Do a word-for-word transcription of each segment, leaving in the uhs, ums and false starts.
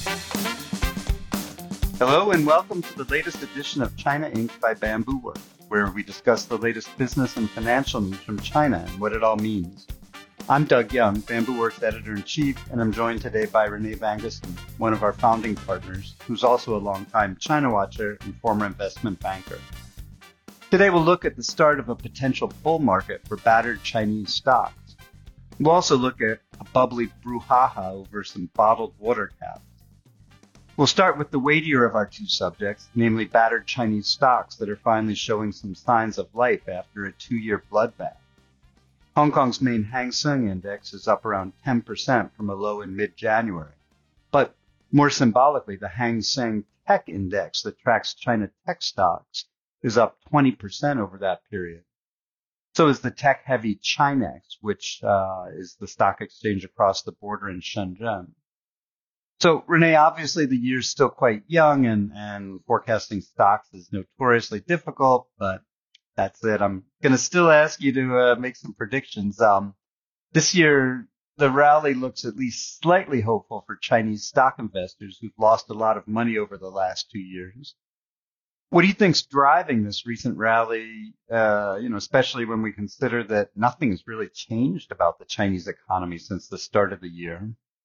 Hello and welcome to the latest edition of China Incorporated by Bamboo Works, where we discuss the latest business and financial news from China and what it all means. I'm Doug Young, Bamboo Works Editor-in-Chief, and I'm joined today by Renee Vangussen, one of our founding partners, who's also a longtime China watcher and former investment banker. Today we'll look at the start of a potential bull market for battered Chinese stocks. We'll also look at a bubbly brouhaha over some bottled water caps. We'll start with the weightier of our two subjects, namely battered Chinese stocks that are finally showing some signs of life after a two-year bloodbath. Hong Kong's main Hang Seng Index is up around ten percent from a low in mid-January. But more symbolically, the Hang Seng Tech Index that tracks China tech stocks is up twenty percent over that period. So is the tech-heavy Chinex, which uh, is the stock exchange across the border in Shenzhen. So, Renee, obviously the year's still quite young and, and forecasting stocks is notoriously difficult, but that's it. I'm going to still ask you to uh, make some predictions. Um, this year, the rally looks at least slightly hopeful for Chinese stock investors who've lost a lot of money over the last two years. What do you think's driving this recent rally, uh, you know, especially when we consider that nothing's really changed about the Chinese economy since the start of the year?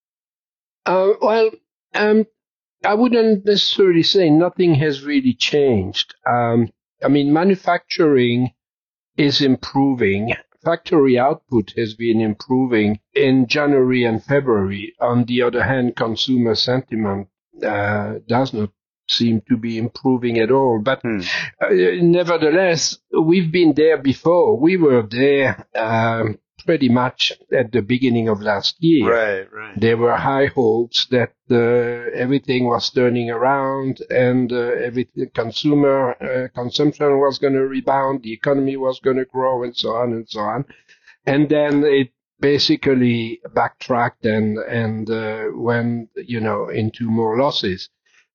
Uh, well, um, I wouldn't necessarily say nothing has really changed. Um, I mean, manufacturing is improving. Factory output has been improving in January and February. On the other hand, consumer sentiment uh, does not seem to be improving at all. But hmm. uh, nevertheless, we've been there before. We were there um, pretty much at the beginning of last year. Right, right. There were high hopes that uh, everything was turning around and uh, everything, consumer uh, consumption was going to rebound, the economy was going to grow, and so on and so on. And then it basically backtracked and and uh, went, you know, into more losses.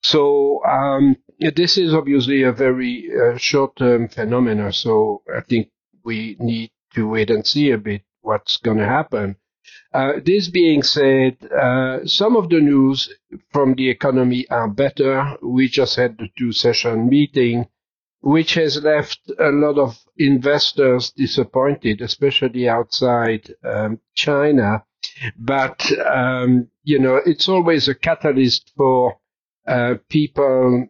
So um, this is obviously a very uh, short-term phenomenon. So I think we need to wait and see a bit what's going to happen. Uh, this being said, uh, some of the news from the economy are better. We just had the two-session meeting, which has left a lot of investors disappointed, especially outside um, China. But, um, you know, it's always a catalyst for uh, people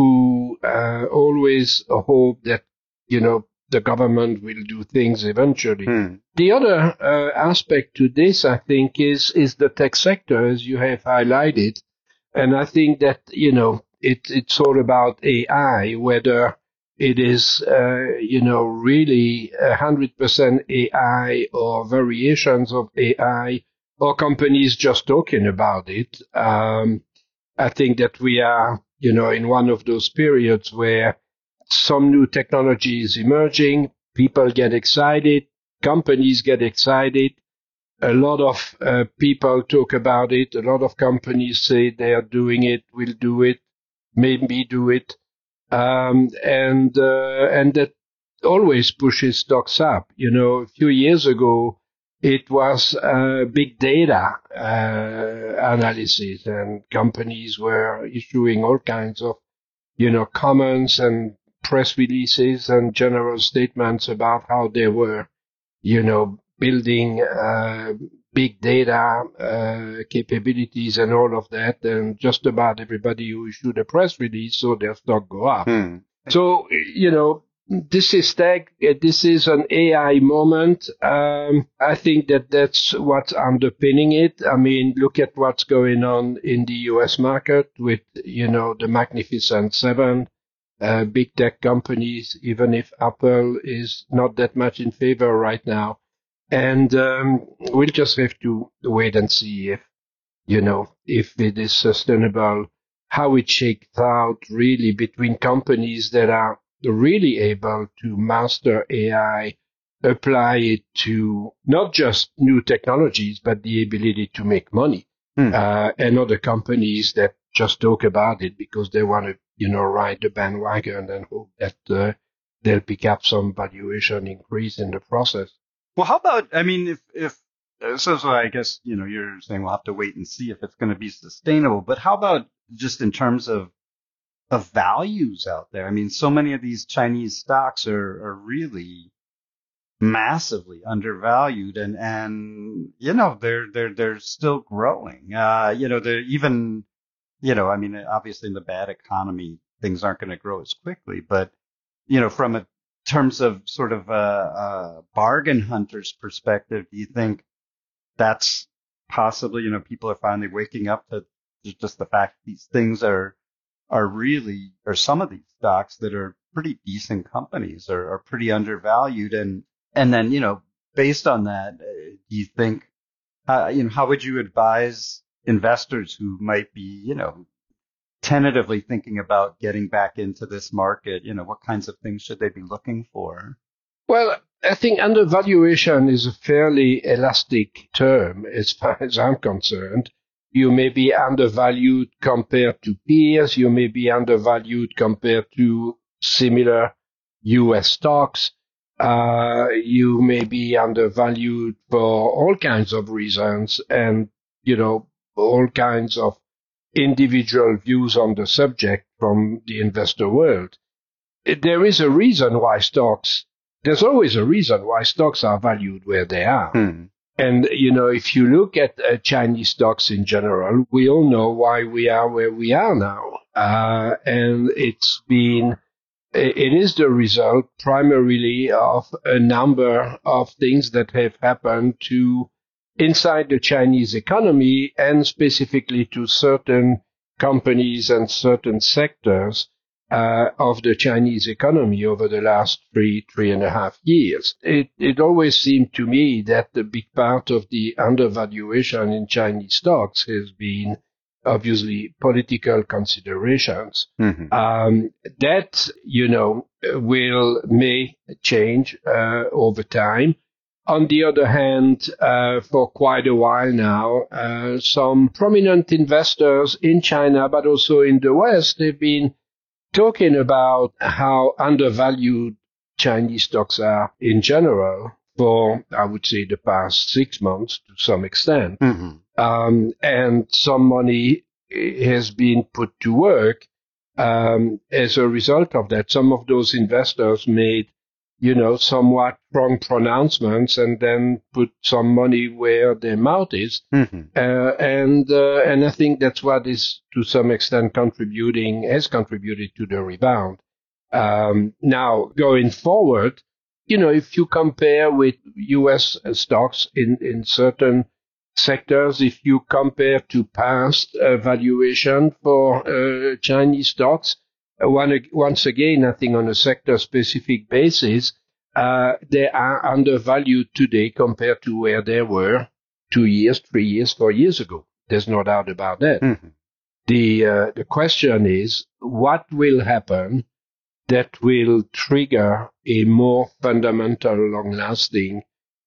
who uh, always hope that, you know, the government will do things eventually. Hmm. The other uh, aspect to this, I think, is is the tech sector, as you have highlighted. And I think that, you know, it, it's all about A I, whether it is, uh, you know, really one hundred percent A I or variations of A I or companies just talking about it. Um, I think that we are, you know, in one of those periods where some new technology is emerging, people get excited, companies get excited, a lot of uh, people talk about it, a lot of companies say they are doing it, will do it, maybe do it, um, and uh, and that always pushes stocks up. You know, a few years ago, it was uh, big data uh, analysis, and companies were issuing all kinds of, you know, comments and press releases and general statements about how they were, you know, building uh, big data uh, capabilities and all of that. And just about everybody who issued a press release saw their stock go up. Hmm. So, you know, this is tech. This is an A I moment. Um, I think that that's what's underpinning it. I mean, look at what's going on in the U S market with, you know, the Magnificent Seven. Uh, big tech companies, even if Apple is not that much in favor right now. And um, we'll just have to wait and see if, you know, if it is sustainable, how it shakes out really between companies that are really able to master A I, apply it to not just new technologies, but the ability to make money. Hmm. Uh, and other companies that just talk about it because they want to, you know, ride the bandwagon and hope that uh, they'll pick up some valuation increase in the process. Well, how about, I mean, if, if So, so I guess, you know, you're saying we'll have to wait and see if it's going to be sustainable. But how about just in terms of of values out there? I mean, so many of these Chinese stocks are are really massively undervalued, and and you know they're they're they're still growing. Uh, you know, they're even you know, I mean, obviously in the bad economy, things aren't going to grow as quickly, but you know, from a terms of sort of a, a bargain hunter's perspective, do you think that's possibly, you know, people are finally waking up to just the fact that these things are are really, or some of these stocks that are pretty decent companies are, are pretty undervalued, and and then you know, based on that, uh, do you think, uh, you know, how would you advise investors who might be, you know, tentatively thinking about getting back into this market? You know, what kinds of things should they be looking for? Well, I think undervaluation is a fairly elastic term as far as I'm concerned. You may be undervalued compared to peers. You may be undervalued compared to similar U S stocks. Uh, you may be undervalued for all kinds of reasons and, you know, all kinds of individual views on the subject from the investor world. There is a reason why stocks, there's always a reason why stocks are valued where they are. Hmm. And, you know, if you look at uh, Chinese stocks in general, we all know why we are where we are now. Uh, and it's been, it is the result primarily of a number of things that have happened to inside the Chinese economy and specifically to certain companies and certain sectors uh, of the Chinese economy over the last three, three and a half years. It, it always seemed to me that the big part of the undervaluation in Chinese stocks has been obviously political considerations. Mm-hmm. Um, that, you know, will, may change uh, over time. On the other hand, uh, for quite a while now, uh, some prominent investors in China, but also in the West, they've been talking about how undervalued Chinese stocks are in general for, I would say, the past six months to some extent. Mm-hmm. Um, and some money has been put to work um, as a result of that. Some of those investors made, you know, somewhat wrong pronouncements and then put some money where their mouth is. Mm-hmm. Uh, and uh, and I think that's what is to some extent contributing, has contributed to the rebound. Um, now, going forward, you know, if you compare with U S stocks in, in certain sectors, if you compare to past uh, valuation for uh, Chinese stocks, uh, one, once again, I think on a sector-specific basis, uh, they are undervalued today compared to where they were two years, three years, four years ago. There's no doubt about that. Mm-hmm. The uh, the question is, what will happen that will trigger a more fundamental, long-lasting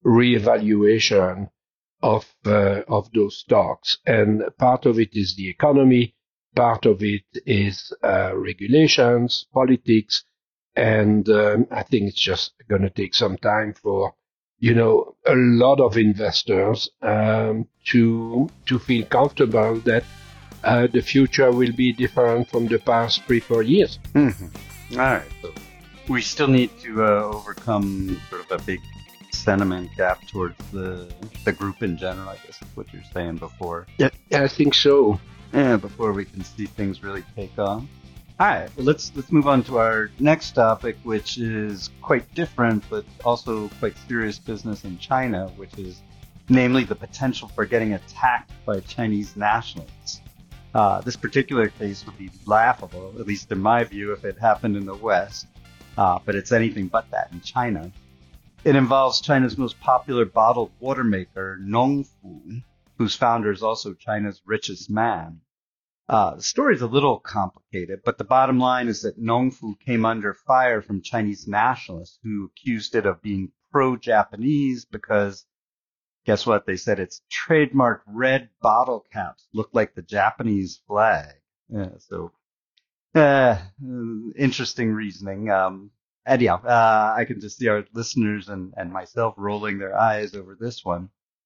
reevaluation of uh, of those stocks? And part of it is the economy, part of it is uh, regulations, politics, and um, I think it's just going to take some time for, you know, a lot of investors um, to to feel comfortable that uh, the future will be different from the past three, four years. Mm-hmm. All right. So we still need to uh, overcome sort of a big sentiment gap towards the the group in general, I guess is what you're saying before. Yeah, I think so. Yeah, before we can see things really take off. All right, well, let's let's move on to our next topic, which is quite different, but also quite serious business in China, which is namely the potential for getting attacked by Chinese nationalists. Uh, this particular case would be laughable, at least in my view, if it happened in the West, uh, but it's anything but that in China. It involves China's most popular bottled water maker, Nongfu, whose founder is also China's richest man. Uh, the story is a little complicated, but the bottom line is that Nongfu came under fire from Chinese nationalists who accused it of being pro-Japanese because, guess what? They said its trademark red bottle caps looked like the Japanese flag. Yeah, so, uh, interesting reasoning. Um, and yeah, uh, I can just see our listeners and, and myself rolling their eyes over this one.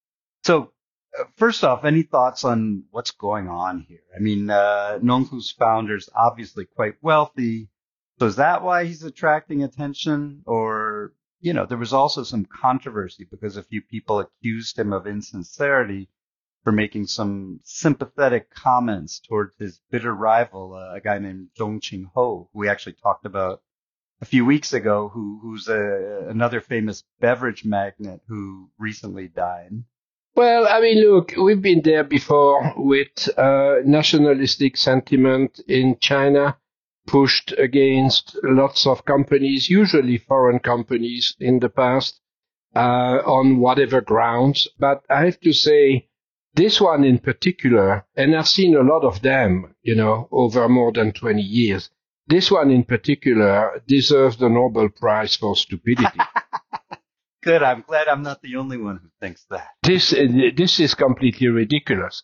So, uh, first off, any thoughts on what's going on here? I mean, uh, Nonghu's founder's obviously quite wealthy. So is that why he's attracting attention? Or, you know, there was also some controversy because a few people accused him of insincerity for making some sympathetic comments towards his bitter rival, uh, a guy named Zhong Qingho, who we actually talked about a few weeks ago, who who's a, another famous beverage magnate who recently died. Well, I mean, look, we've been there before with uh, nationalistic sentiment in China, pushed against lots of companies, usually foreign companies in the past, uh, on whatever grounds. But I have to say, this one in particular, and I've seen a lot of them, you know, over more than twenty years, this one in particular deserves the Nobel Prize for stupidity. Good. I'm glad I'm not the only one who thinks that. This, this is completely ridiculous.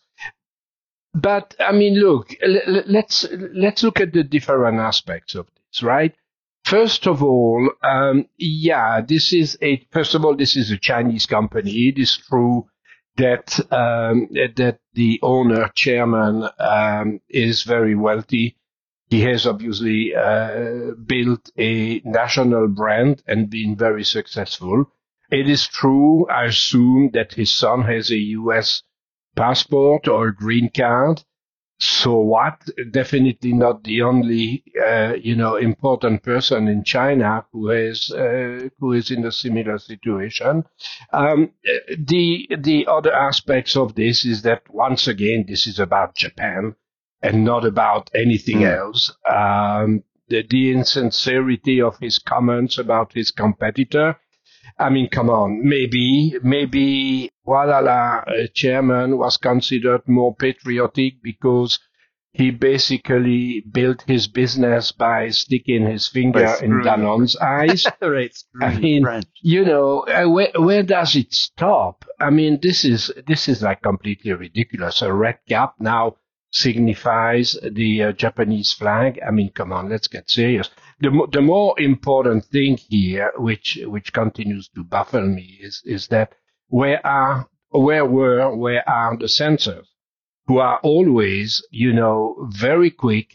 But I mean, look, let's, let's look at the different aspects of this, right? First of all, um, yeah, this is a, first of all, this is a Chinese company. It is true that, um, that the owner, chairman, um, is very wealthy. He has obviously, uh, built a national brand and been very successful. It is true, I assume, that his son has a U S passport or a green card. So what? Definitely not the only, uh, you know, important person in China who has, uh, who is in a similar situation. Um, the, the other aspects of this is that once again, this is about Japan and not about anything mm. else. Um, the, the insincerity of his comments about his competitor. I mean, come on, maybe, maybe Walala uh, chairman was considered more patriotic because he basically built his business by sticking his finger in Danone's eyes. Right, I mean, French. you know, uh, where, where does it stop? I mean, this is, this is like completely ridiculous. A red cap now signifies the uh, Japanese flag. I mean, come on, let's get serious. The, mo- the more important thing here, which which continues to baffle me, is is that where are where were where are the censors, who are always, you know, very quick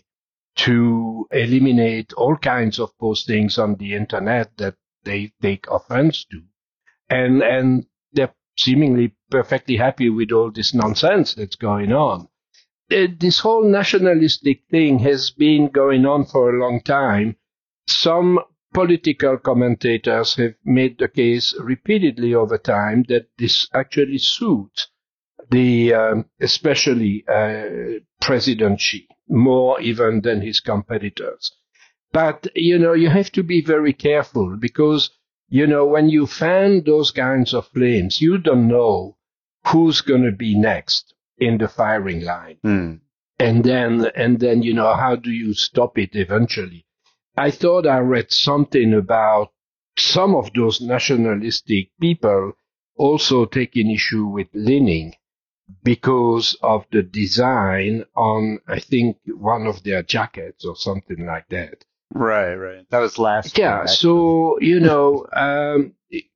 to eliminate all kinds of postings on the internet that they take offense to, and and they're seemingly perfectly happy with all this nonsense that's going on. This whole nationalistic thing has been going on for a long time. Some political commentators have made the case repeatedly over time that this actually suits the, um, especially uh, President Xi, more even than his competitors. But, you know, you have to be very careful because, you know, when you fan those kinds of flames, you don't know who's going to be next in the firing line. Mm. And then, and then, you know, how do you stop it eventually? I thought I read something about some of those nationalistic people also taking issue with Li-Ning because of the design on, I think, one of their jackets or something like that. Right, right. That was last Yeah, year, so, you know, um,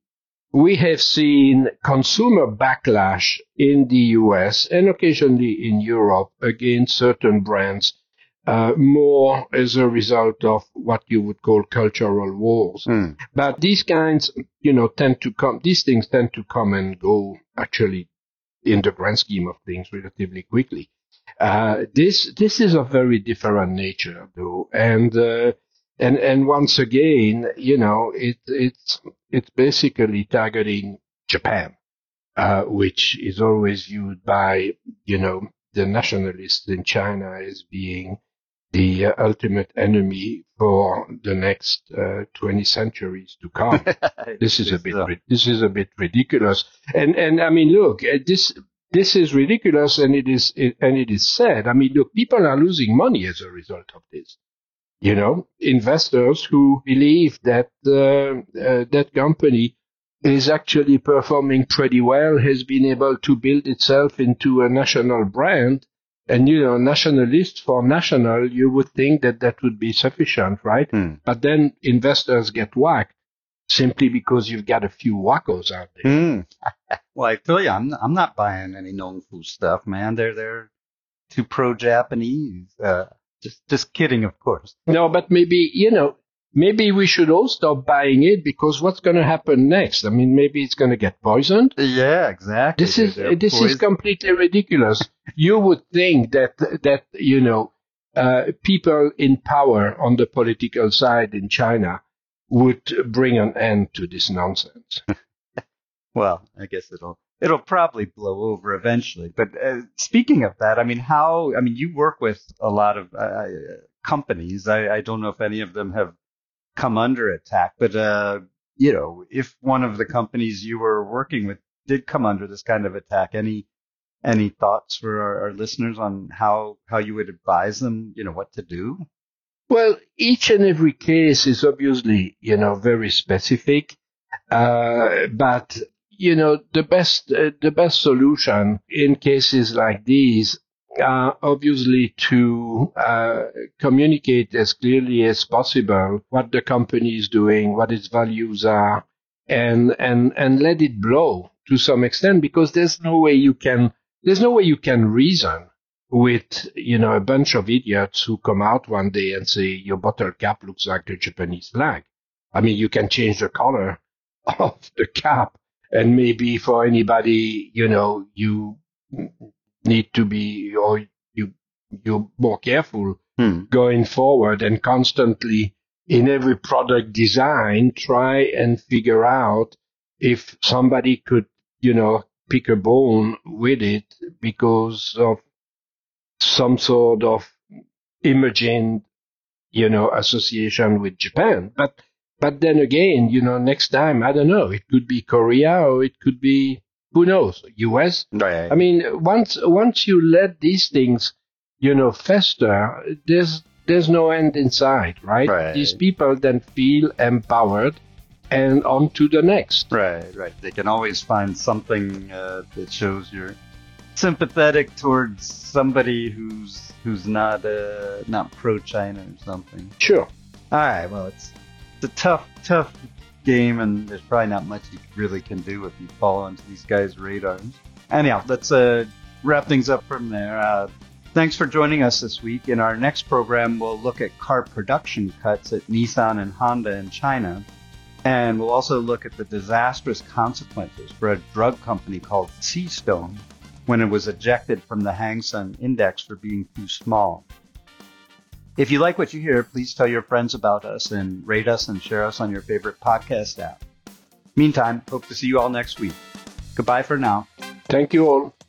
we have seen consumer backlash in the U S and occasionally in Europe against certain brands, uh, more as a result of what you would call cultural wars. Mm. But these kinds, you know, tend to come, these things tend to come and go actually in the grand scheme of things relatively quickly. Uh, this, this is of very different nature though. And, uh, And and once again, you know, it it's it's basically targeting Japan, uh, which is always viewed by, you know, the nationalists in China as being the uh, ultimate enemy for the next uh, twenty centuries to come. This is a bit so. this is a bit ridiculous. And and I mean, look, this this is ridiculous, and it is it, and it is sad. I mean, look, people are losing money as a result of this. You know, investors who believe that uh, uh, that company is actually performing pretty well, has been able to build itself into a national brand. And, you know, nationalist for national, you would think that that would be sufficient, right? Hmm. But then investors get whacked. simply because you've got a few wackos out there. Mm. Well, I tell you, I'm I'm not buying any Nongfu stuff, man. They're they're too pro-Japanese. Uh, just just kidding, of course. No, but maybe, you know, maybe we should all stop buying it, because what's going to happen next? I mean, maybe it's going to get poisoned. Yeah, exactly. This is They're this is poison- completely ridiculous. You would think that that you know uh, people in power on the political side in China would bring an end to this nonsense. Well, I guess it'll it'll probably blow over eventually. But uh, speaking of that, I mean, how? I mean, you work with a lot of uh, companies. I, I don't know if any of them have come under attack, but uh, you know, if one of the companies you were working with did come under this kind of attack, any any thoughts for our, our listeners on how how you would advise them? You know, what to do? Well, each and every case is obviously, you know, very specific, uh, but you know, the best uh, the best solution in cases like these are obviously to uh, communicate as clearly as possible what the company is doing, what its values are, and and and let it blow to some extent, because there's no way you can there's no way you can reason with, you know, a bunch of idiots who come out one day and say your bottle cap looks like a Japanese flag. I mean, you can change the color of the cap, and maybe for anybody, you know, you need to be, or you you're more careful Hmm. going forward, and constantly in every product design try and figure out if somebody could, you know, pick a bone with it because of some sort of imagined, you know, association with Japan. But but then again, you know, next time, I don't know, it could be Korea, or it could be, who knows, U S. Right. I mean, once once you let these things, you know, fester, there's there's no end in sight, right? Right. These people then feel empowered, and on to the next. Right, right. They can always find something uh, that shows you're sympathetic towards somebody who's who's not uh, not pro-China or something. Sure. All right. Well, it's it's a tough, tough game, and there's probably not much you really can do if you fall onto these guys' radars. Anyhow, let's uh, wrap things up from there. Uh, thanks for joining us this week. In our next program, we'll look at car production cuts at Nissan and Honda in China. And we'll also look at the disastrous consequences for a drug company called Seastone when it was ejected from the Hang Seng Index for being too small. If you like what you hear, please tell your friends about us and rate us and share us on your favorite podcast app. Meantime, hope to see you all next week. Goodbye for now. Thank you all.